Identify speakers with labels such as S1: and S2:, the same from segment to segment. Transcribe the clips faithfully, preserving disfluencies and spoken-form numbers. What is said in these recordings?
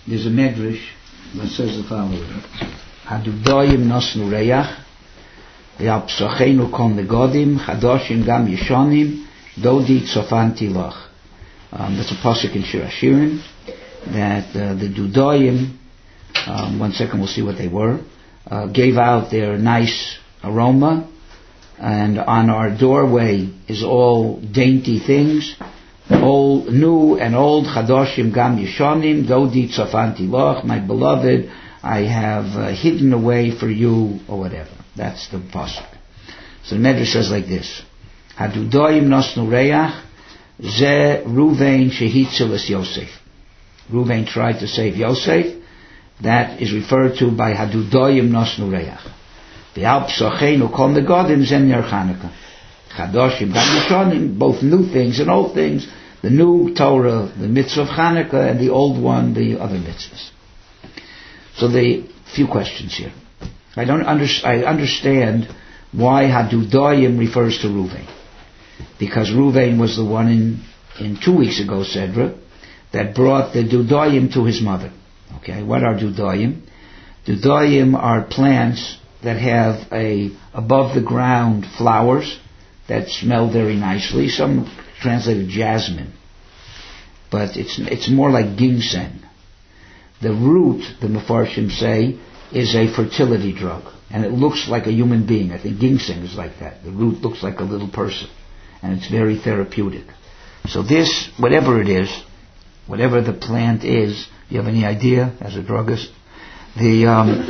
S1: There's a medrash that says the following: Hadudoyim nosnu reach, v'alpsochenu kol negodim, chadoshim gam yishonim, dodi tzofanti loch. Um, that's a pasuk in Shir Hashirim, that uh, the Dudoyim, um, one second we'll see what they were, uh, gave out their nice aroma, and on our doorway is all dainty things, old, new and old, chadoshim gam yishonim, dodi tzofanti loch, my beloved, I have uh, hidden away for you, or whatever. That's the pasuk. So the Medrash says like this: Hadudoyim nosnu reach, ze Ruvain shehitzel es Yosef. Ruvain tried to save Yosef. That is referred to by Hadudoyim nosnu reach. V'al psochenu kol negodim ze ner Chanukah. Chadoshim gam yishonim, both new things and old things. The new Torah, the mitzvah of Chanukah, and the old one, the other mitzvahs. So the few questions here. I don't under, I understand why Hadudoyim refers to Ruvain, because Ruvain was the one in in two weeks ago Sedra that brought the Dudoyim to his mother. Okay, what are Dudoyim? Dudoyim are plants that have a above the ground flowers that smell very nicely. Some translated jasmine, but it's it's more like ginseng. The root, the Mefarshim say, is a fertility drug, and it looks like a human being. I think ginseng is like that. The root looks like a little person, and it's very therapeutic. So this, whatever it is, whatever the plant is, you have any idea as a druggist? The um,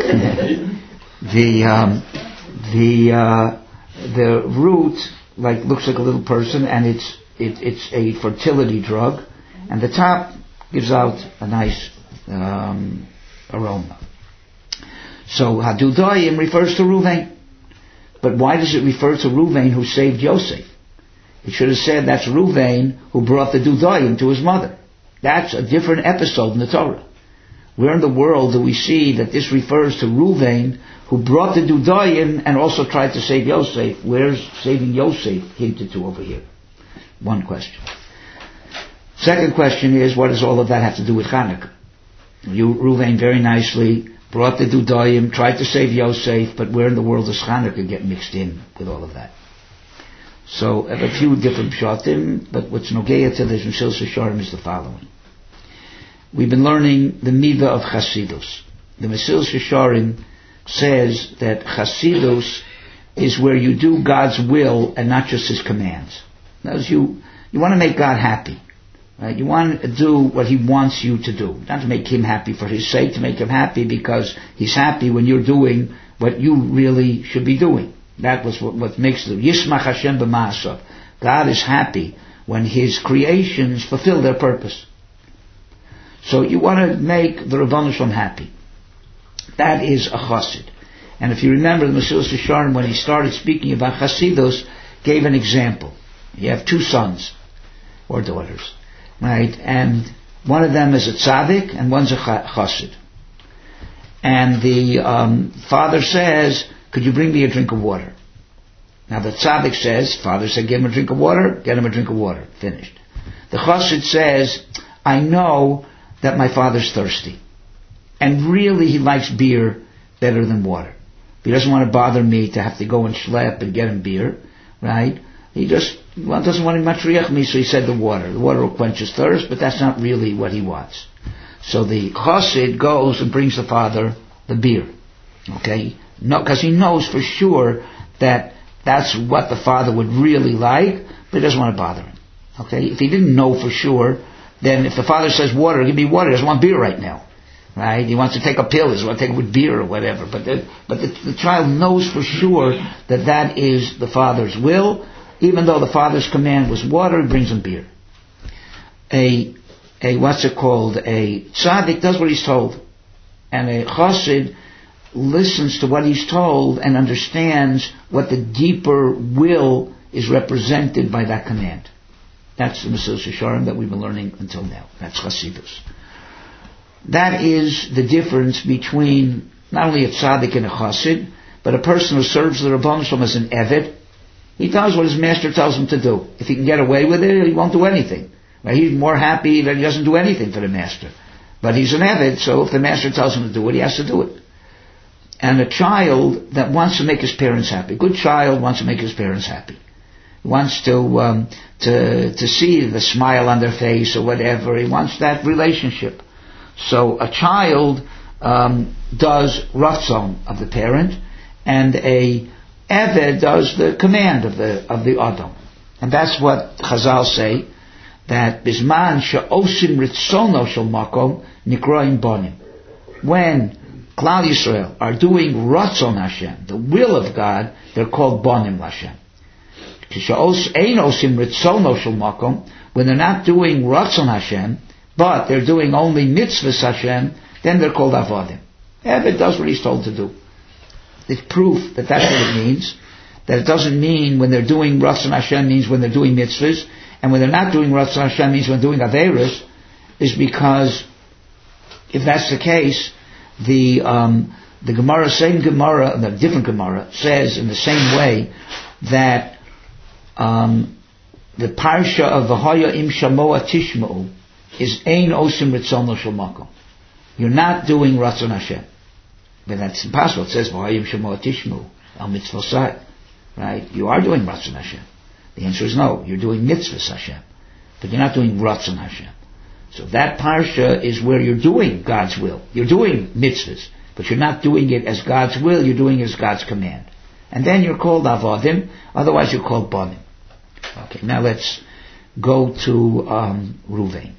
S1: the um, the uh, the root like looks like a little person, and it's it, it's a fertility drug, and the top gives out a nice um, aroma. So Hadudoyim refers to Ruvain, but why does it refer to Ruvain who saved Yosef? It should have said that's Ruvain who brought the Dudoyim to his mother. That's a different episode in the Torah. Where in the world do we see that this refers to Ruvain who brought the Dudoyim and also tried to save Yosef? Where's saving Yosef hinted to over here? One question. Second question is, what does all of that have to do with Chanukah? You, Ruvain very nicely brought the Dudoyim, tried to save Yosef, but where in the world does Chanukah get mixed in with all of that? So, I have a few different pshatim, but what's nogeya to the Mesilas Yesharim is the following. We've been learning the midah of Chasidus. The Mesilas Yesharim says that Chasidus is where you do God's will and not just His commands. That is, you, you want to make God happy. Right? You want to do what He wants you to do. Not to make Him happy for His sake, to make Him happy because He's happy when you're doing what you really should be doing. That was what, what makes the Yismach Hashem b'ma'asav. God is happy when His creations fulfill their purpose. So you want to make the Rebbeinu Shalom happy. That is a chassid. And if you remember, the Mesilas Yesharim, when he started speaking about Chasidus, gave an example. You have two sons or daughters, right? And one of them is a tzaddik and one's a chassid. And the um, father says, could you bring me a drink of water? Now the tzaddik says, father said, give him a drink of water, get him a drink of water. Finished. The chassid says, I know that my father's thirsty. And really he likes beer better than water. He doesn't want to bother me to have to go and schlep and get him beer, right? He just well, doesn't want to matriach me, so he said the water. The water will quench his thirst, but that's not really what he wants. So the chassid goes and brings the father the beer. Okay? No, because he knows for sure that that's what the father would really like, but he doesn't want to bother him. Okay? If he didn't know for sure, then if the father says water, give me water, he doesn't want beer right now. Right? He wants to take a pill, he doesn't want to take it with beer or whatever. But the, but the, the child knows for sure that that is the father's will. Even though the father's command was water, he brings him beer. A, a what's it called? A tzaddik does what he's told. And a chassid listens to what he's told and understands what the deeper will is represented by that command. That's the Mesilas Yesharim that we've been learning until now. That's Chasidus. That is the difference between not only a tzaddik and a chassid, but a person who serves the Rebbeinu Shalom as an eved. He does what his master tells him to do. If he can get away with it, he won't do anything. Right? He's more happy that he doesn't do anything for the master. But he's an Eved, so if the master tells him to do it, he has to do it. And a child that wants to make his parents happy, a good child wants to make his parents happy, wants to um, to to see the smile on their face or whatever. He wants that relationship. So a child um, does ratzon of the parent, and a Eved does the command of the of the Adam. And that's what Chazal say, that bisman she'osim ritzono shel makom nikroim bonim. When Klal Yisrael are doing ratzon Hashem, the will of God, they're called bonim Hashem. When they're not doing ratzon Hashem, but they're doing only mitzvahs Hashem, then they're called avodim. Eved does what he's told to do. It's proof that that's what it means. That it doesn't mean when they're doing ratzon Hashem means when they're doing mitzvahs, and when they're not doing ratzon Hashem means when they're doing averos, is because if that's the case, the um, the Gemara, same Gemara, the different Gemara, says in the same way that um, the parsha of V'haya im shamoa tishma'u is ein osim ritzono shel makom. You're not doing ratzon Hashem. But that's impossible. It says V'haya im shamoa tishma'u al mitzvosai. Right? You are doing ratzon Hashem. The answer is no. You're doing mitzvahs Hashem, but you're not doing ratzon Hashem. So that parsha is where you're doing God's will. You're doing mitzvahs, but you're not doing it as God's will, you're doing it as God's command. And then you're called avodim, otherwise you're called bonim. Okay, now let's go to um, Ruvain.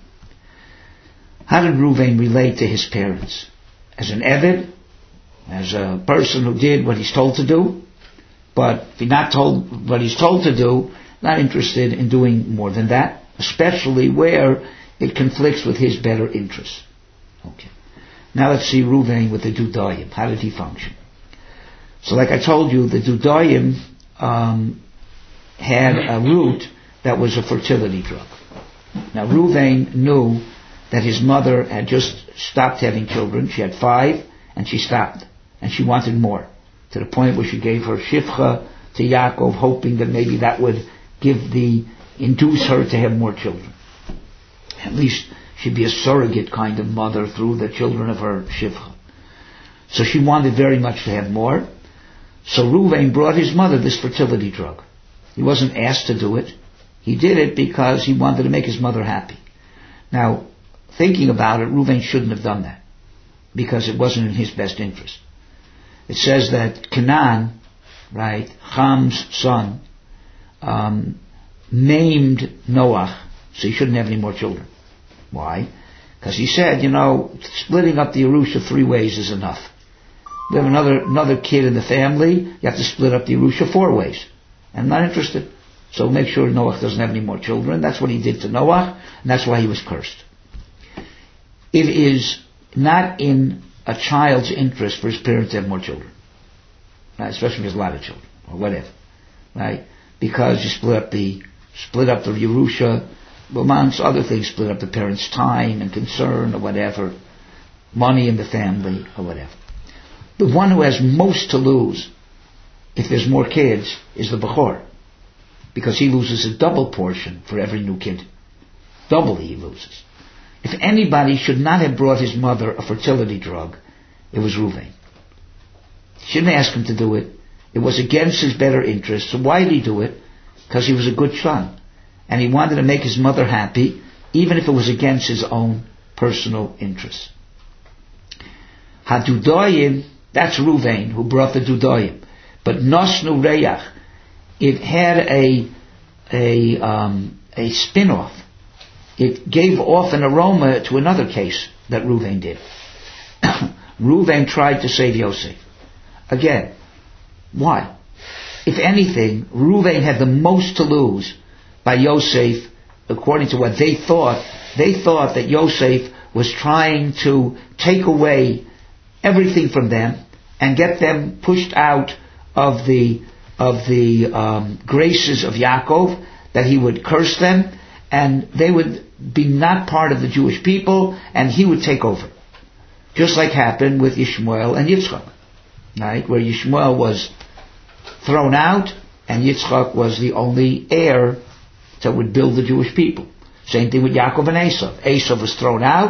S1: How did Ruvain relate to his parents? As an Eved, as a person who did what he's told to do, but if he's not told what he's told to do, not interested in doing more than that, especially where it conflicts with his better interests. Okay. Now let's see Ruvain with the Dudayim. How did he function? So like I told you, the Dudayim um, had a root that was a fertility drug. Now Ruvain knew that his mother had just stopped having children. She had five, and she stopped. And she wanted more, to the point where she gave her shifcha to Yaakov, hoping that maybe that would give the, induce her to have more children. At least she'd be a surrogate kind of mother through the children of her shivcha. So she wanted very much to have more. So Ruvain brought his mother this fertility drug. He wasn't asked to do it. He did it because he wanted to make his mother happy. Now, thinking about it, Ruvain shouldn't have done that, because it wasn't in his best interest. It says that Canaan, right, Ham's son, um, named Noach, so he shouldn't have any more children. Why? Because he said, you know, splitting up the Yerusha three ways is enough. We have another another kid in the family, you have to split up the Yerusha four ways. I'm not interested. So make sure Noach doesn't have any more children. That's what he did to Noach, and that's why he was cursed. It is not in a child's interest for his parents to have more children. Right? Especially if there's a lot of children, or whatever. Right? Because you split up the split up the Yerusha, amongst other things, split up the parents' time and concern or whatever, money in the family or whatever. The one who has most to lose, if there's more kids, is the Bechor, because he loses a double portion for every new kid. Double he loses. If anybody should not have brought his mother a fertility drug, it was Ruvain. He shouldn't ask him to do it. It was against his better interest. So why did he do it? Because he was a good son. And he wanted to make his mother happy, even if it was against his own personal interests. Hadudayim, that's Ruvain, who brought the Dudayim. But Nosnu Reyach, it had a a um, a spin-off. It gave off an aroma to another case that Ruvain did. Ruvain tried to save Yosef. Again, why? If anything, Ruvain had the most to lose by Yosef, according to what they thought. They thought that Yosef was trying to take away everything from them and get them pushed out of the of the um, graces of Yaakov, that he would curse them and they would be not part of the Jewish people, and he would take over. Just like happened with Yishmael and Yitzchak, right? Where Yishmael was thrown out and Yitzchak was the only heir that would build the Jewish people. Same thing with Yaakov and Esav. Esav was thrown out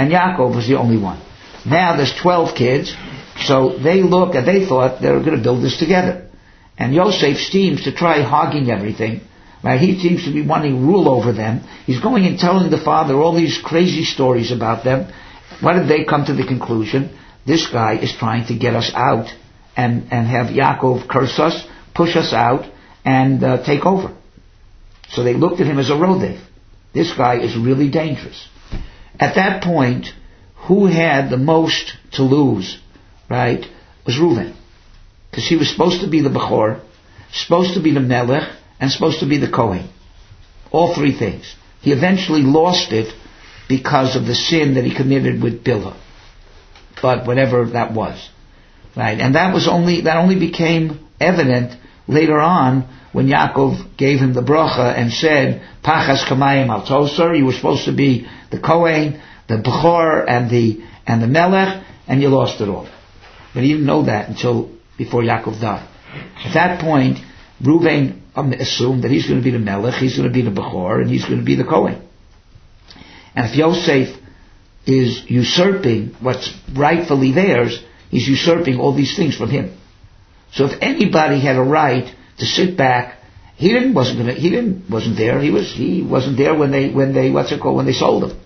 S1: and Yaakov was the only one. Now there's twelve kids, so they look and they thought they were going to build this together. And Yosef seems to try hogging everything. Right? He seems to be wanting rule over them. He's going and telling the father all these crazy stories about them. What did they come to the conclusion? This guy is trying to get us out and, and have Yaakov curse us, push us out, and uh, take over. So they looked at him as a rodef. This guy is really dangerous. At that point, who had the most to lose, right, was Reuven. Because he was supposed to be the Bechor, supposed to be the Melech, and supposed to be the Kohen. All three things. He eventually lost it because of the sin that he committed with Bilhah. But whatever that was. Right? And that was only, that only became evident later on when Yaakov gave him the bracha and said, Pachas kamayim al tosar, you were supposed to be the Kohen, the Bechor, and the, and the Melech, and you lost it all. But he didn't know that until before Yaakov died. At that point, Reuven um, assumed that he's going to be the Melech, he's going to be the Bechor, and he's going to be the Kohen. And if Yosef is usurping what's rightfully theirs, he's usurping all these things from him. So if anybody had a right to sit back, he didn't wasn't gonna, he didn't wasn't there. He was he wasn't there when they when they what's it called when they sold him.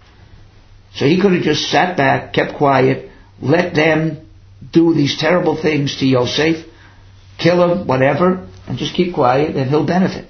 S1: So he could have just sat back, kept quiet, let them do these terrible things to Yosef, kill him, whatever, and just keep quiet, and he'll benefit.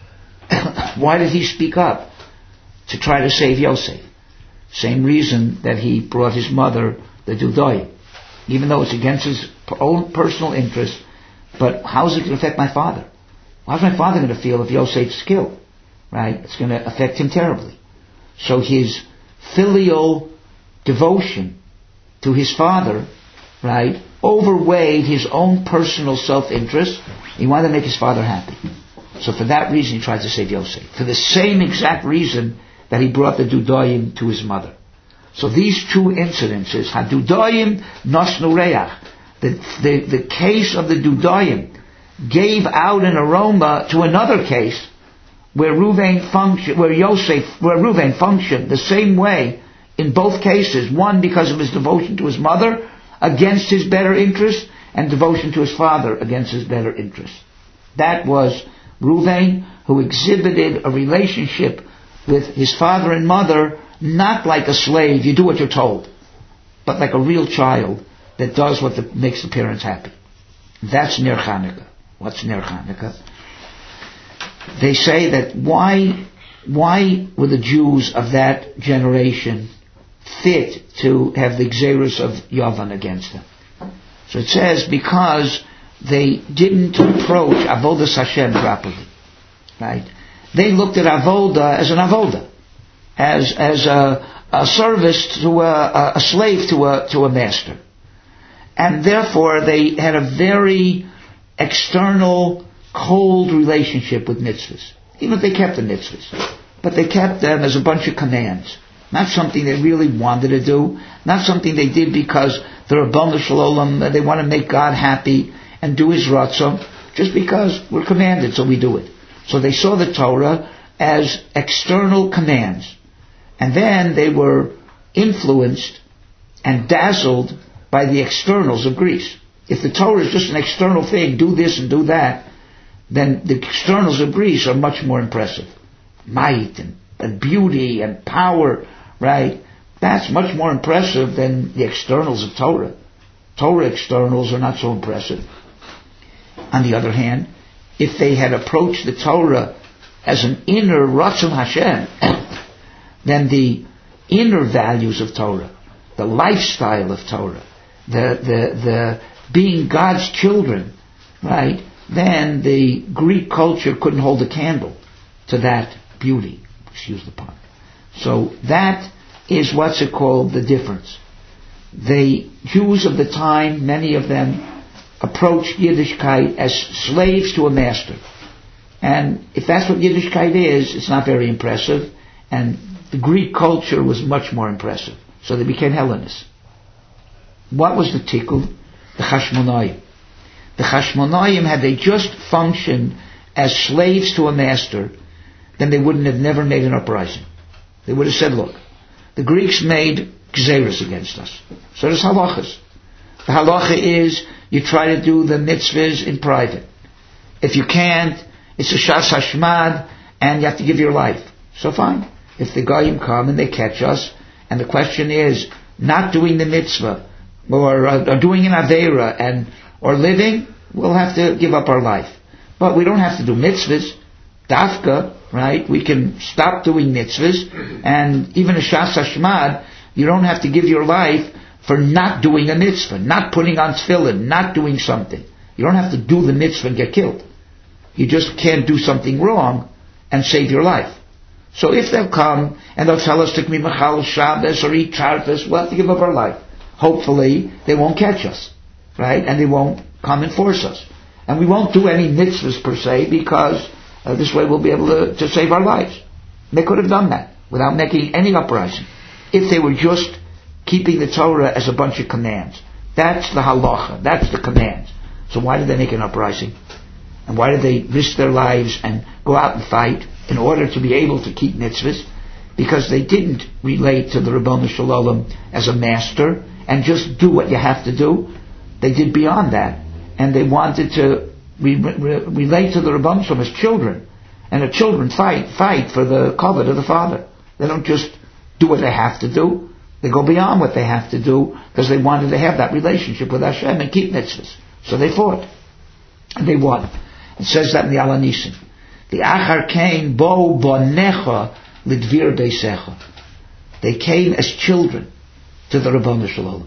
S1: Why did he speak up? To try to save Yosef. Same reason that he brought his mother the Dudoy. Even though it's against his own personal interest, but how is it going to affect my father? How's my father going to feel if Yosef's killed? Right? It's going to affect him terribly. So his filial devotion to his father, right, overweighed his own personal self-interest. He wanted to make his father happy. So for that reason he tried to save Yosef. For the same exact reason that he brought the Dudoyim to his mother. So these two incidences, Hadudoyim Nosnu Reach, the, the, the case of the Dudoyim gave out an aroma to another case where Reuven function, where Yosef, where Reuven functioned the same way in both cases. One because of his devotion to his mother against his better interest, and devotion to his father against his better interest. That was Reuven, who exhibited a relationship with his father and mother, not like a slave, you do what you're told, but like a real child that does what the, makes the parents happy. That's Ner Chanukah. What's Ner Chanukah? They say that why, why were the Jews of that generation fit to have the Gzeiros of Yavan against them? So it says because they didn't approach Avodas Hashem properly. Right? They looked at Avoda as an Avoda. As as a, a service to a, a slave to a to a master, and therefore they had a very external, cold relationship with mitzvahs. Even if they kept the mitzvahs, but they kept them as a bunch of commands, not something they really wanted to do, not something they did because they're a Ribono Shel Olam, they want to make God happy and do His ratzon, just because we're commanded, so we do it. So they saw the Torah as external commands. And then they were influenced and dazzled by the externals of Greece. If the Torah is just an external thing, do this and do that, then the externals of Greece are much more impressive. Might and, and beauty and power, right? That's much more impressive than the externals of Torah. Torah externals are not so impressive. On the other hand, if they had approached the Torah as an inner Ratzon Hashem, then the inner values of Torah, the lifestyle of Torah, the, the, the being God's children, right, then the Greek culture couldn't hold a candle to that beauty. Excuse the pun. So that is what's it called, the difference. The Jews of the time, many of them, approached Yiddishkeit as slaves to a master. And if that's what Yiddishkeit is, it's not very impressive. And the Greek culture was much more impressive. So they became Hellenists. What was the tikkun? The Chashmonaim. The Chashmonaim, had they just functioned as slaves to a master, then they wouldn't have never made an uprising. They would have said, look, the Greeks made gzeros against us. So there's halachas. The halacha is you try to do the mitzvahs in private. If you can't, it's a shas hashmad, and you have to give your life. So fine. If the goyim come and they catch us, and the question is not doing the mitzvah, or, uh, or doing an aveira, and or living, we'll have to give up our life. But we don't have to do mitzvahs. Dafka, right? We can stop doing mitzvahs, and even a shas hashmad, you don't have to give your life for not doing a mitzvah, not putting on tefillin, not doing something. You don't have to do the mitzvah and get killed. You just can't do something wrong and save your life. So if they'll come and they'll tell us to be machal Shabbos or eat chartas, we'll have to give up our life. Hopefully they won't catch us, right? And they won't come and force us. And we won't do any mitzvahs per se, because uh, this way we'll be able to, to save our lives. They could have done that without making any uprising, if they were just keeping the Torah as a bunch of commands. That's the halacha. That's the commands. So why did they make an uprising? And why did they risk their lives and go out and fight in order to be able to keep mitzvahs? Because they didn't relate to the Ribono Shel Olam as a master and just do what you have to do. They did beyond that. And they wanted to re- re- relate to the Ribono Shel Olam as children. And the children fight, fight for the kavod of the father. They don't just do what they have to do. They go beyond what they have to do because they wanted to have that relationship with Hashem and keep mitzvahs. So they fought. And they won. It says that in the Al Hanisim. The Achar came, bo bonecha lidvir beisecha. They came as children to the Ribono Shel Olam,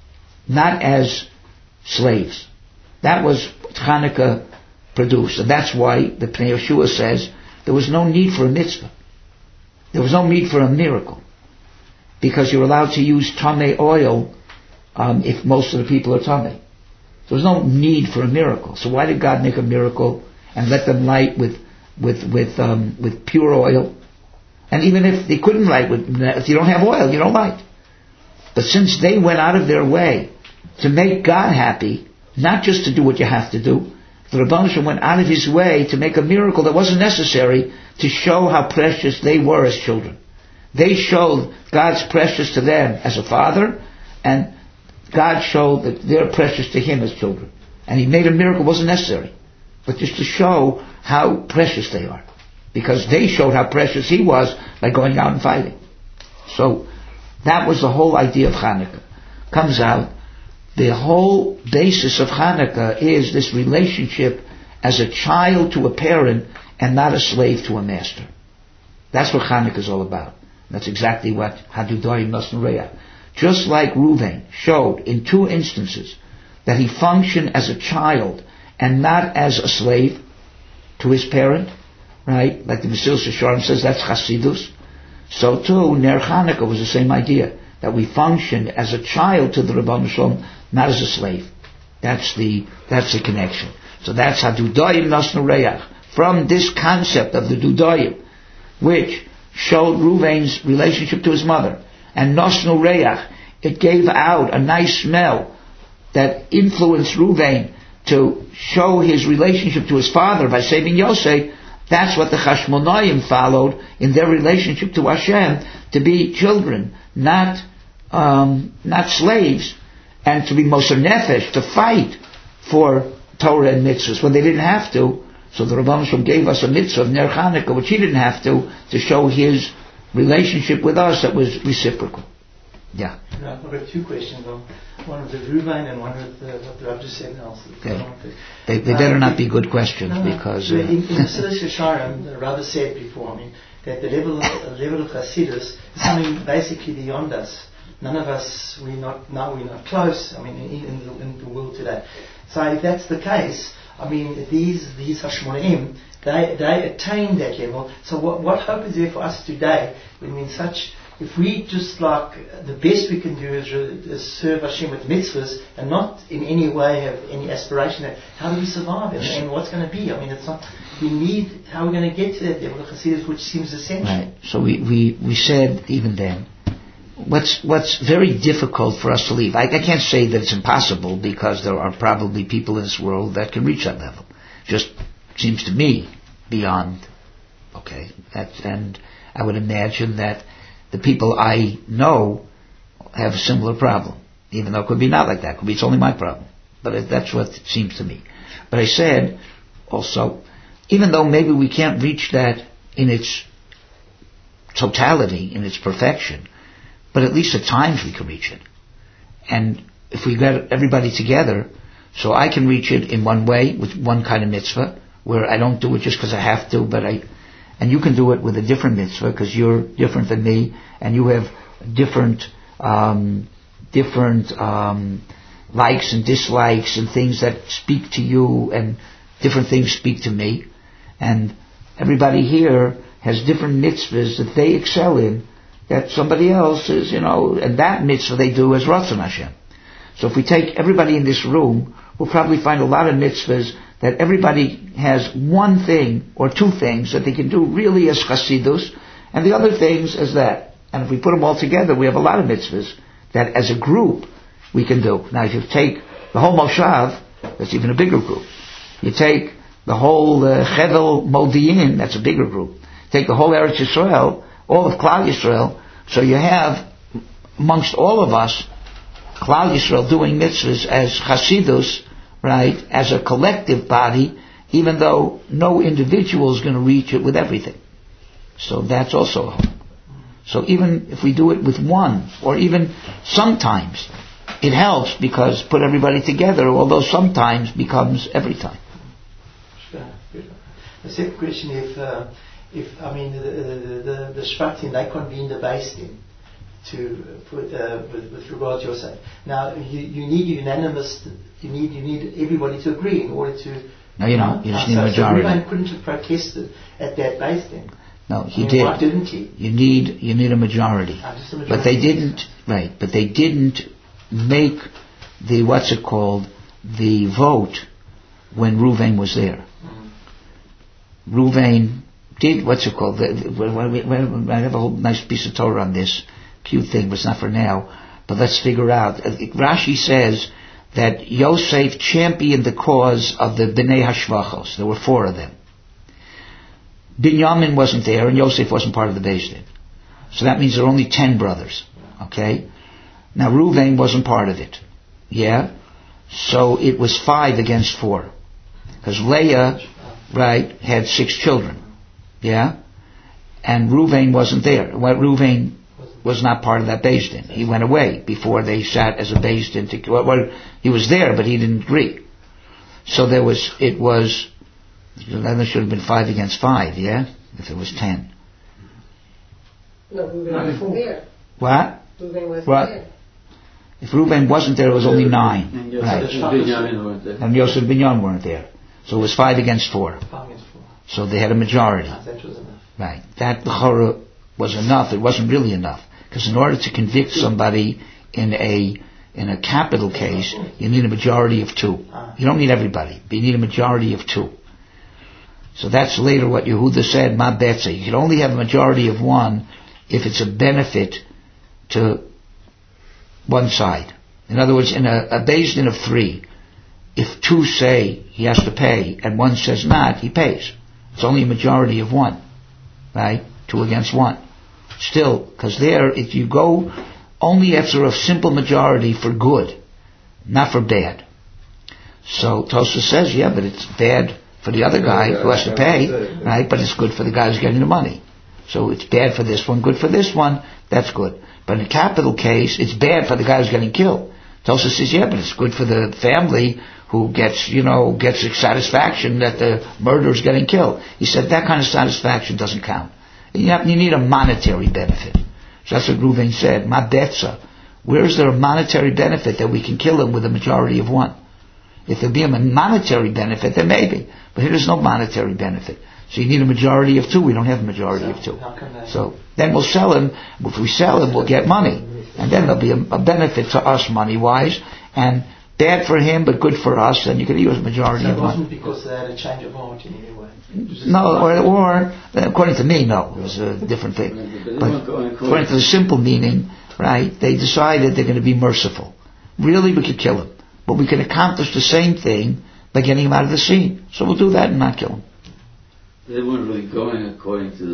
S1: not as slaves. That was what Chanukah produced. And that's why the Pnei Yeshua says there was no need for a mitzvah. There was no need for a miracle. Because you're allowed to use tamei oil um, if most of the people are tamei. There was no need for a miracle. So why did God make a miracle and let them light with with with um, with pure oil? And even if they couldn't light with, if you don't have oil, you don't light. But since they went out of their way to make God happy, not just to do what you have to do, the Ribono Shel Olam went out of his way to make a miracle that wasn't necessary to show how precious they were as children. They showed God's precious to them as a father, and God showed that they're precious to him as children. And he made a miracle, it wasn't necessary, but just to show how precious they are. Because they showed how precious he was by going out and fighting. So that was the whole idea of Chanukah. Comes out, the whole basis of Chanukah is this relationship as a child to a parent and not a slave to a master. That's what Chanukah is all about. That's exactly what Hadudoyim Nosnu Reach. Just like Reuven showed in two instances that he functioned as a child and not as a slave to his parent, right? Like the Mesilas Yesharim says, that's Chasidus. So too, Ner Chanukah was the same idea, that we functioned as a child to the Ribono Shel Olam, not as a slave. That's the that's the connection. So that's Hadudoyim Nosnu Reach. From this concept of the Dudoyim, which showed Reuven's relationship to his mother, and Nosnu Reach, it gave out a nice smell that influenced Reuven to show his relationship to his father by saving Yosef. That's what the Chashmonaim followed in their relationship to Hashem, to be children, not um, not slaves, and to be Moser Nefesh, to fight for Torah and mitzvahs when they didn't have to. So the Ribono Shel Olam gave us a mitzvah of Ner Chanukah, which he didn't have to, to show his relationship with us that was reciprocal. Yeah.
S2: No, I've got two questions. One with the Reuven and one with the, what the Rav just said. Else.
S1: Yeah. They, they better um, not be good questions,
S2: no,
S1: because
S2: Uh,
S1: uh,
S2: in, in the Mesilas Yesharim, the Rav said before, I mean, that the level of, level of Hasidus is something basically beyond us. None of us, we're not, now we're not close, I mean, in, in, the, in the world today. So if that's the case, I mean, these these Hashmonaim, they they attain that level. So what what hope is there for us today when we're in such? If we just like the best we can do is, is serve Hashem with mitzvahs and not in any way have any aspiration, how do we survive and, and what's going to be? I mean, it's not. We need how are we going to get to that level of Hasidus, which seems essential.
S1: Right. So we, we, we said even then, what's what's very difficult for us to leave. I, I can't say that it's impossible, because there are probably people in this world that can reach that level. Just seems to me beyond. Okay, that, and I would imagine that the people I know have a similar problem. Even though it could be not like that. It could be it's only my problem. But that's what it seems to me. But I said, also, even though maybe we can't reach that in its totality, in its perfection, but at least at times we can reach it. And if we get everybody together, so I can reach it in one way, with one kind of mitzvah, where I don't do it just because I have to, but I, and you can do it with a different mitzvah, because you're different than me, and you have different, um, different, um, likes and dislikes and things that speak to you, and different things speak to me. And everybody here has different mitzvahs that they excel in, that somebody else is, you know, and that mitzvah they do as Ratzon Hashem. So if we take everybody in this room, we'll probably find a lot of mitzvahs that everybody has one thing or two things that they can do really as Chasidus, and the other things as that. And if we put them all together, we have a lot of mitzvahs that as a group we can do. Now if you take the whole Moshav, that's even a bigger group. You take the whole uh, Chevel Modi'in, that's a bigger group. Take the whole Eretz Yisrael, all of Klal Yisrael, so you have amongst all of us Klal Yisrael doing mitzvahs as Chasidus, right, as a collective body, even though no individual is going to reach it with everything. So that's also a hope. So even if we do it with one, or even sometimes, it helps because put everybody together, although sometimes becomes every time.
S2: Sure. The second question, if, uh, if I mean, the the, the, the Shvatim, they convene the Beis Din to put, uh, with, with regard to your side. Now, you, you need unanimous, you need you need everybody to agree in order to...
S1: No, you don't. You just need a majority.
S2: So Reuven couldn't have protested at that Beis Din.
S1: No, he
S2: I mean,
S1: did.
S2: Why didn't he?
S1: You need you need a majority.
S2: Ah, just a majority.
S1: But they didn't, right, but they didn't make the, what's it called, the vote when Reuven was there. Mm-hmm. Reuven did, what's it called, the, the, I have a whole nice piece of Torah on this, cute thing, but it's not for now, but let's figure out. Rashi says that Yosef championed the cause of the Bnei Hashvachos. There were four of them. Binyamin wasn't there, and Yosef wasn't part of the Beis Din. So that means there are only ten brothers. Okay? Now Reuven wasn't part of it. Yeah? So it was five against four. Because Leah, right, had six children. Yeah? And Reuven wasn't there. Well, Reuven was not part of that Beis Din. He went away before they sat as a Beis Din to, well, he was there, but he didn't agree. So there was, it was, then there should have been five against five, yeah? If it was ten.
S3: No, Reuven wasn't there.
S1: What?
S3: Reuven wasn't
S1: what?
S3: there.
S1: If Reuven wasn't there, it was only nine.
S4: And Yosef
S1: right. And Yosef and Binyamin weren't there. So it was five against four.
S2: Five against four.
S1: So they had a majority.
S2: Ah, that was enough.
S1: Right. That l'chora was enough. It wasn't really enough. Because in order to convict somebody in a in a capital case, you need a majority of two. You don't need everybody, but you need a majority of two. So that's later what Yehuda said, Ma betza. You can only have a majority of one if it's a benefit to one side. In other words, in a, a Beis Din of three, if two say he has to pay and one says not, he pays. It's only a majority of one, right? Two against one. Still, because there, if you go only after a simple majority for good, not for bad. So Tosfos says, yeah, but it's bad for the other guy who has to pay, right? But it's good for the guy who's getting the money. So it's bad for this one, good for this one, that's good. But in a capital case, it's bad for the guy who's getting killed. Tosfos says, yeah, but it's good for the family who gets, you know, gets satisfaction that the murderer is getting killed. He said that kind of satisfaction doesn't count. You, have, you need a monetary benefit. So that's what Reuven said, Ma betza. Where is there a monetary benefit that we can kill him with a majority of one? If there be a monetary benefit, then maybe. But here there's no monetary benefit. So you need a majority of two. We don't have a majority of two. So then we'll sell him. If we sell him, we'll get money. And then there'll be a, a benefit to us money-wise. And bad for him, but good for us. And you can use a majority
S2: so
S1: of one.
S2: it wasn't because they had a change of heart in any way?
S1: No, or, or, according to me, no. It was a different thing. But according to the simple meaning, right, they decided they're going to be merciful. Really, we could kill him. But we can accomplish the same thing by getting him out of the scene. So we'll do that and not kill him.
S4: They weren't really going according to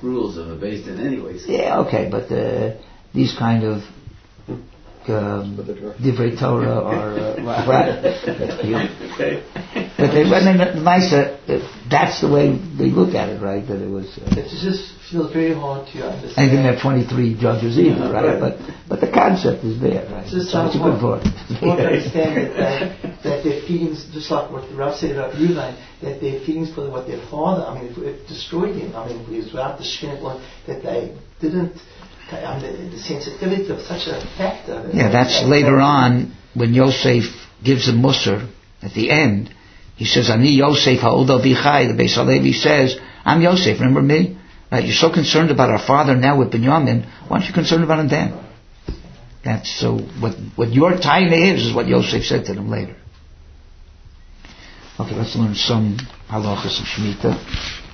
S4: rules of a Beis Din anyways.
S1: Yeah, okay, but uh, these kind of um, Divrei Torah or uh, right.
S4: Okay.
S1: But they, I mean, the nicer, that's the way they look at it, right? That it was. Uh,
S2: it just feels very hard to understand.
S1: And didn't have twenty-three judges either, right?
S4: right?
S1: But but the concept is there, right?
S2: It's just
S1: So it's a good book.
S2: It's hard to understand that, they, that their feelings, just like what Rav said about Ruvain, that their feelings for what their father, I mean, it, it destroyed him. I mean, it was without the Shekhinah one, that they didn't, um, the, the sensitivity of such a factor. That
S1: Yeah, that's
S2: that
S1: later on when Yosef gives a Musar at the end. He says, Ani Yosef ha'od avichai. The Beis Halevi says, I'm Yosef, remember me? Right, you're so concerned about our father now with Binyamin, why aren't you concerned about him then? That's so, what what your taina is, is what Yosef said to them later. Okay, let's learn some halachas of Shemitah.